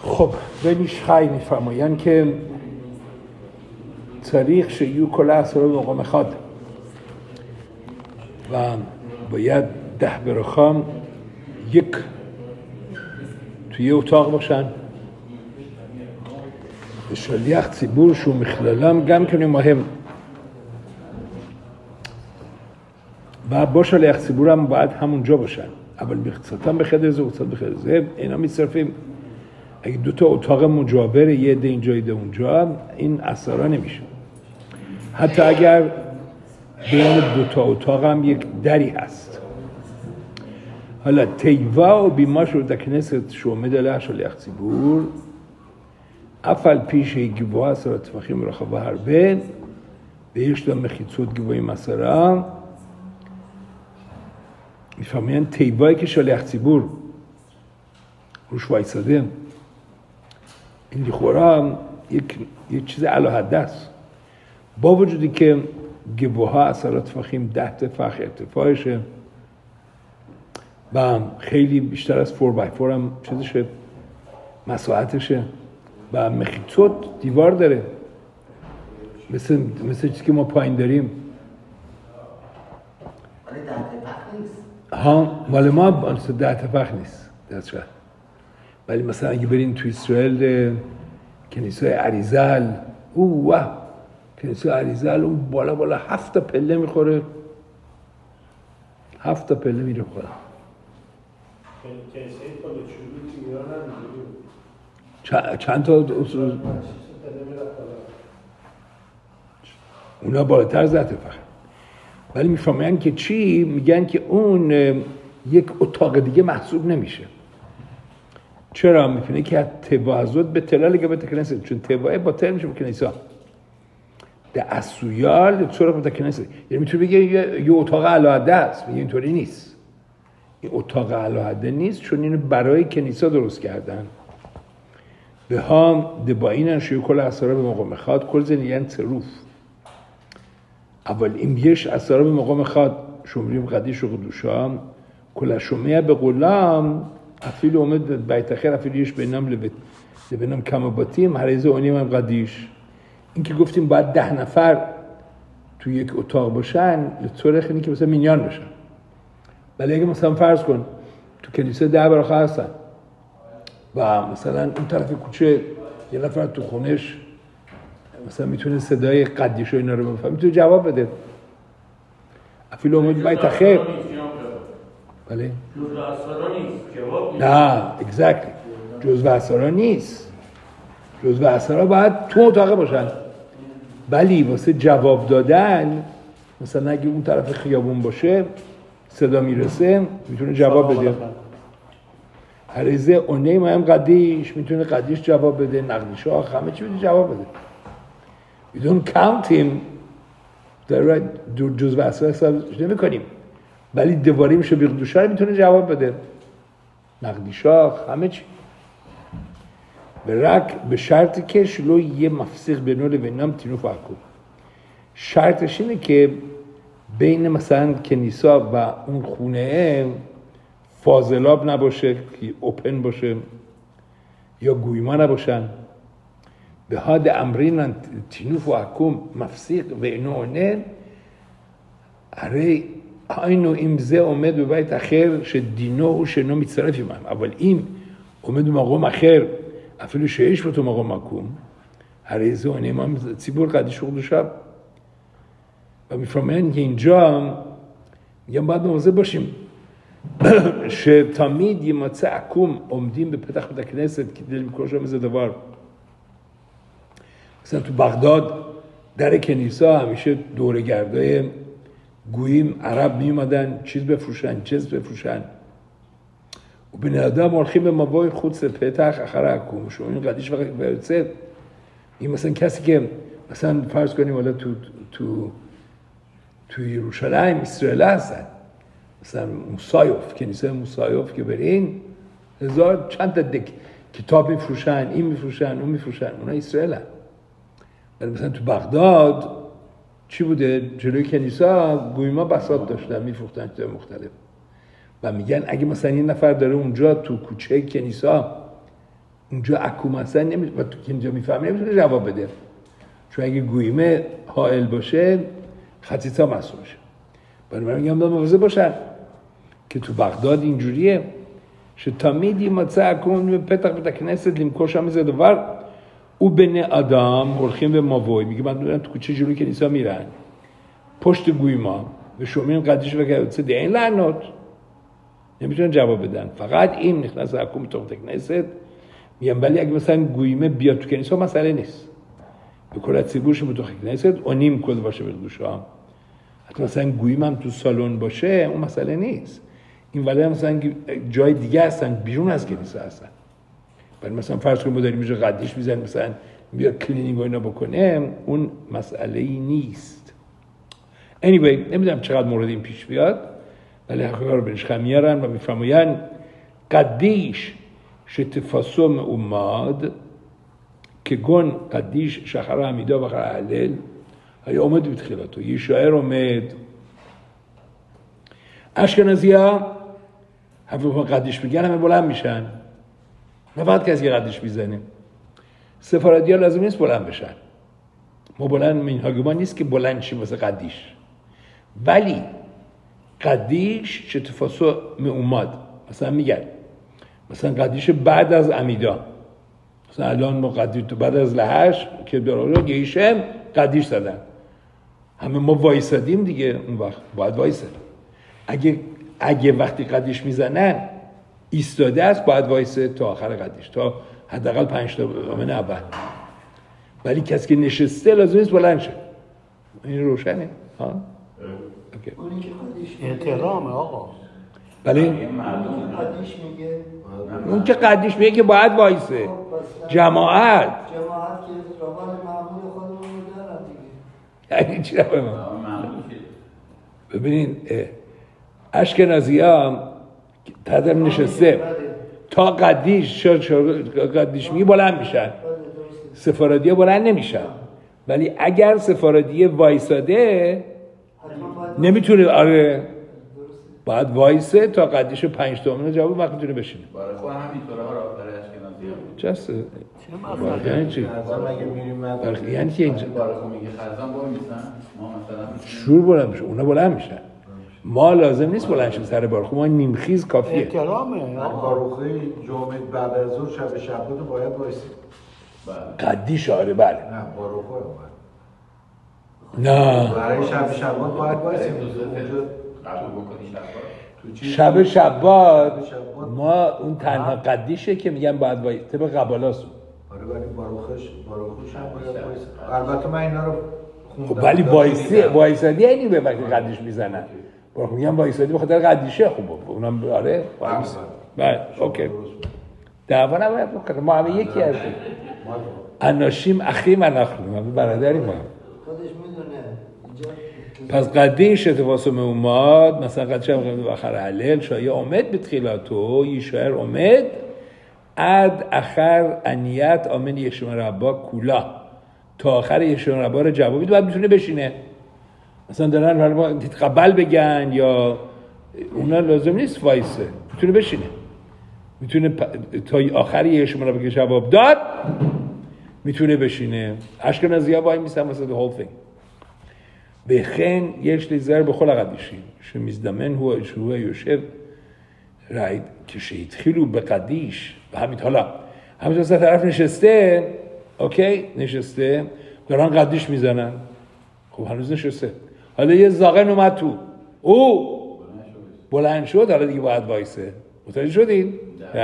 خب بنیش خیلی میفرمایند که تاریخ شیو کل اسرار مقام خاد و باید 10 برخام یک توی اتاق باشن شلیخ ציבור שהוא מכללם גם כן מהם و با شلیخ ציבור هم باید همونجا باشن اول بخصتم بخدر زه و قصت بخدر زه اینا میصرفیم اگه دوتا اتاق مجاوره یه ده اینجا یه ده اونجا این اسرار نمیشه حتی اگر بین دوتا اتاق هم یک دری هست حالا تیوا و بیماش رو در کنست شومد علیه شلیخ ציבור אף על פי שהגבוה עשרה טפחים ברחבה הרבה ויש לה מחיצות גבוהים 10 לפעמים תיבה כשליח ציבור ראש וایساده این לכאורה یک چیز اعلی حد است با وجودی که گواه 10 طفخیم 10 طفخ ارتفاعشه و خیلی بیشتر از 4x4 هم چیزشه مساحتشه و مخیطوت دیوار داره مثل چیزی که ما پایین داریم ولی 10 طبق نیست ها مال ما 10 طبق نیست درسته ولی مثلا اگه برین تو اسرائیل کنیسای اریزل کنیسای اریزل اون بالا 7 پله میخوره 7 پله میره خورا کنیسای پالچوبی تو ایران هم چند تا اونا بالاتر از 10 طبق ولی میفهمن که چی میگن که اون یک اتاق دیگه محسوب נמיشه چرا میفهمه که تبعزود به تلال که به کنیسه چون تبعه باطل میشه به کنیسه در اسویال چرا به کنیسه یعنی میتونه بگه یه اتاق علاده است میگه اینطوری نیست این اتاق علاده نیست چون اینو برای کنیسه درست کردن به هم دباینن شیو کل اسرار به مقام خاد کل زنیان צירוף אבל אם יש اسرار במקום אחד שומרים קדיש וקדושה כל השומע בקולם אפילו עומד בבית אחר אפילו יש בינם כמה בתים הרי זה עונים هم قدیش این که گفتیم باید 10 نفر تو یک اتاق باشن لطورخ اینه که مثلا مینیان باشن ولی اگه مثلا فرض کن تو کلیسا 10 براخه هستن و مثلا اون طرف کوچه یه نفر تو خونش مثلا میتونه صدای قدیش و اینا رو بفهمه میتونه جواب بده افیل اومد باید خیر بله جزء اسرار نیست جواب نه اگزکتلی جزء اسرار نیست جزء اسرار باید تو اتاق باشن ولی واسه جواب دادن مثلا اگه اون طرف خیابون باشه صدا میرسه میتونه جواب بده عریضه اونه ما هم قدیش میتونه قدیش جواب بده نقدیش ها همه چی میتونه جواب بده we don't count him در جزء اسرار حساب نمی کنیم ولی دواری میشه بیقدوشه میتونه جواب بده نقدیش ها همه چی به شرطی که شلو یه مفسیق بینو لبینم تینو فرکو شرطش اینه که بین مثلا کنیسا و اون خونه فاضلاب نباشه که اوپن باشه یا گویما نباشن به حد امرین تینوف و حکوم مفسیق و اینونه اره اینو امزه اومد به بیت אחר שדינו שאינו מצטרף עמם אבל אם עומד במקום אחר אפילו שיש באותו מקום מקום הרי זה עונים ציבור קדיש וקדושה و میفهمن که اینجا میگم باید مواظب باشیم שתמיד יימצא עקום עומדים בפתח בית הכנסת כדי למכור שם איזה דבר مثلا تو بغداد در کنیسا همیشه دورگردای گوییم عرب می اومدن چیز بفروشن و بنی آدم הולכים במבוי חוץ לפתח אחר העקום شما این قدیش وقت برسه این مثلا کسی که مثلا فرض کنیم حالا تو یروشلایم اسرائیل هستن مثلا موسایوف کنیسه موسایوف که برین هزار چند تا کتاب میفروشن این میفروشن اون میفروشن اونا اسرائیل هستن ولی مثلا تو بغداد چی بوده جلوی کنیسا گویما بساط داشتن میفروختن چیزای مختلف و میگن اگه مثلا یه نفر داره اونجا تو کوچه کنیسا اونجا اکو مثلا و تو که اینجا میفهمی نمیتونه جواب بده، چون اگه گویمه حائل باشه خطیطا مسئول باشه. بنابراین میگم باید مواظب باشن که تو بغداد اینجوریه שתמיד יימצא הקום בפתח בית הכנסת למכור שם איזה דבר ובני אדם הולכים ומבוי, میگه من دارم تو کوچه جلوی کنیسا میرن پشت گویما و شومین قدیش و کیوتسه دی این لعنات نمیتونن جواب بدن. فقط این نخنس حکوم تو بית הכנסת میگم ولی اگه مثلا گویمه بیاد تو کنیسا مسئله نیست، به کل ציבור בתוך הכנסת עונים כל דבר שבקדושה. حتی مثلا گویمه هم تو سالن باشه اون مسئله نیست، این ولی مثلا جای دیگه هستن بیرون از کنیسه هستن. ولی مثلا فرض کنیم ما داریم اینجا قدیش میزنیم مثلا بیاد کلینینگ و اینا بکنه اون مسئله ای نیست. anyway نمیدونم چقدر مورد این پیش بیاد ولی حقیقا رو بنش خمیارن و میفرماین قدیش شتفاسو معماد که گون قدیش شخر حمیدا و خر اهلل های اومد بتخیلاتو یه شاعر اومد اشکنازی ها حرف قدیش میگن همه بلند میشن، نه فقط کسی قدیش میزنه. سفارادی ها لازم نیست بلند بشن، ما بلند منهاگمان نیست که بلند شیم واسه قدیش، ولی قدیش چه تفاسو اومد مثلا میگن مثلا قدیش بعد از امیدا، مثلا الان ما قدیش بعد از لحش که داره گیشم قدیش زدن همه ما وایسادیم دیگه، اون وقت باید وایساد. اگه وقتی قدیش میزنن ایستاده است باید وایسه تا آخر قدیش، تا حداقل 5 تا آمن اول. ولی کسی که نشسته لازم نیست بلند شه. این روشنه ها؟ اوکی. اونی که قدیش احترامه آقا. بله قدیش میگه اون که قدیش میگه که باید وایسه. جماعت که روان معمول خودمون رو دارن دیگه. یعنی چی رو ببینین اشکنازی ها تدرم نشسته تا قدیش قدیش میگه بلند میشن، سفارادی ها بلند نمیشن. ولی اگر سفارادی وایساده نمیتونه، آره باید وایسه تا قدیش 5 تومن جواب وقت میتونه بشینه. برای خود همینطوره ها راه برای اشکنازی ها جسته یعنی چی؟ اگه میریم یعنی چی اینجا؟ برای خود میگه خرزان با میسن ما مثلا شور بلند میشه، اونا بلند میشن. ما لازم نیست بلند شیم سر بارخو، ما نیمخیز کافیه. احترامه آقا. باروخه جمعه بعد از ظهر شب شبات رو باید وایسید. قدیش آره بله. نه باروخه نه برای شب شبات باید وایسید. قبول بکنی شب شبات ما اون تنها قدیشه که میگن باید وایسید طبق قبالاسون. آره ولی باروخش هم باید وایسید. البته من اینا رو خوندم. خب ولی وایسادی یعنی به وقتی قدیش میزنن. باروخ میگن وایسادی به خاطر قدیشه. خب اونم آره وایس. بله اوکی. دعوا نباید بکنه، ما همه یکی هستیم. اناشیم اخیم اناخیم، همه برادریم ما. خودش میدونه پس قدیش اتفاسم اومد مثلا قدیش هم قیمت بخر حلل شایه اومد بتخیلاتو یه شاعر اومد اد اخر انیت آمن یشم ربا کولا تا آخر یشم ربا رو جوابید باید میتونه بشینه. مثلا دارن حالا تقبل بگن یا اونا لازم نیست وایسه، میتونه بشینه، میتونه تا آخر یشم ربا که جواب داد میتونه بشینه. اشکنازی ها وای میسن واسه the whole thing. וכן יש להיזהר בכל הקדישים, שמזדמן שהוא יושב, ראית, כשהתחילו בקדיש, והמתחלה, המתחלה طرف נשסته, אוקיי, نشسته, دارن قدیش میزنن, خب هنوز نشسته, حالا یه زاغن اومد تو, او بلند شد, حالا دیگه باید وایسه, متوجه شدین؟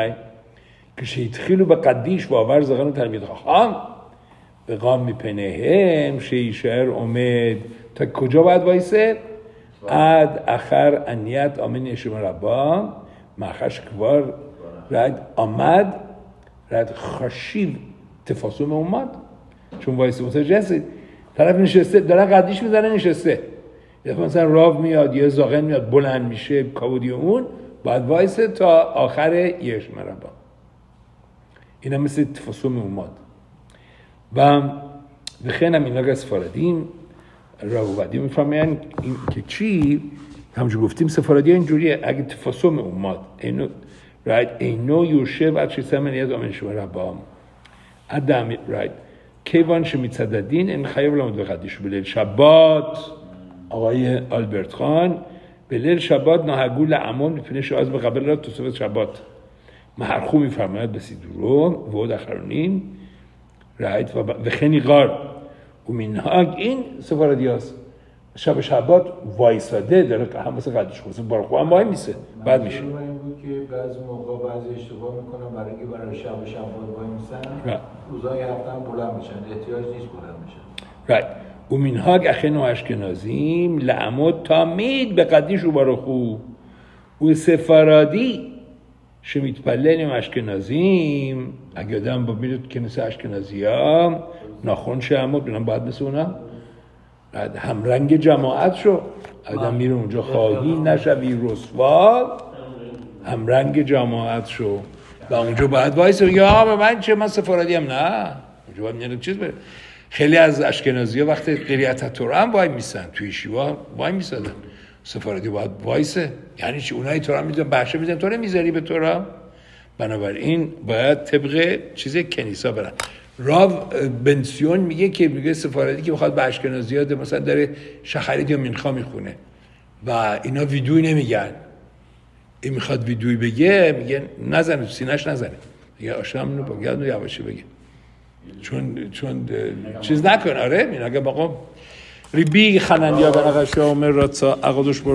כשהתחילו בקדיש, ועבר زاغن تلمید خواهم, بقام مپنهم شیشر اومد تا کجا باید وایسه؟ اد اخر انیت آمن یشم ربا مخش کوار رد آمد رد خشیب تفاسم اومد چون وایسه متوجه هستید؟ طرف نشسته دارن قدیش میزنه نشسته یه مثلا راو میاد یه زاغن میاد بلند میشه کابودی اون باید وایسه تا آخر یشم ربا. اینا مثل تفاسم اومد. و بخین هم اینا سفاردیم راوبدی میفهمین که چی همونجور گفتیم سفاردی ها اینجوریه اگه تفاسم اومد اینو right? אינו יושב עד שסמן יד אמן שמה רבם. אדם, right? כיוון שמצד הדין אין חייב לעמוד בקדיש. בליל שבת, آقای آلبرت خان בליל שבת נהגו לעמוד מפני שאז מקבל לו תוספת שבת. מחרחו מפרמייד בסידורו ועוד אחרונים, right? וכן יגר. ומנהג این سفاردی هست. شب شبات وایساده داره که هم مثل قدیش خود بارخو هم وای میسه بعد میشه. این بود که بعضی موقع بعضی اشتباه میکنن برای اینکه برای شب شبات وای میسن روزای هفته هم بلند میشن احتیاج نیست بلند میشن. right. ומנהג אחינו האשכנזים לעמוד תמיד בקדיש וברכו. וספרדי שמתפלל עם האשכנזים, اگه آدم با میره کنیسه اشکنازی‌ها ناخن שיעמוד بینم باید مثل اونا همرنگ جماعت شو آدم میره اونجا خواهی نشوی رسوا همرنگ جماعت شو و اونجا باید وایسه یا به من چه من سفارتی هم نه اونجا باید میره چیز بره. خیلی از اشکنازی‌ها وقتی قریت تورا هم وای میسن توی شیوا وای میسادن سفارتی باید وایسه یعنی چی اونایی تورا میدن بحشه میدن تو نمیذاری به تورا بنابراین باید طبق چیز کنیسا برن. راو بنسیون میگه سفارتی که بخواد به اشکنازی‌ها مثلا داره شخریت یا منخا میخونه و اینا ویدوی نمیگن این میخواد ویدوی بگه میگه نزنه تو سینه‌اش نزنه میگه آشام رو بگه یواشی بگه چون چیز نکن آره میگه بابا ریبی خننیا برقش عمر راتسا عقدش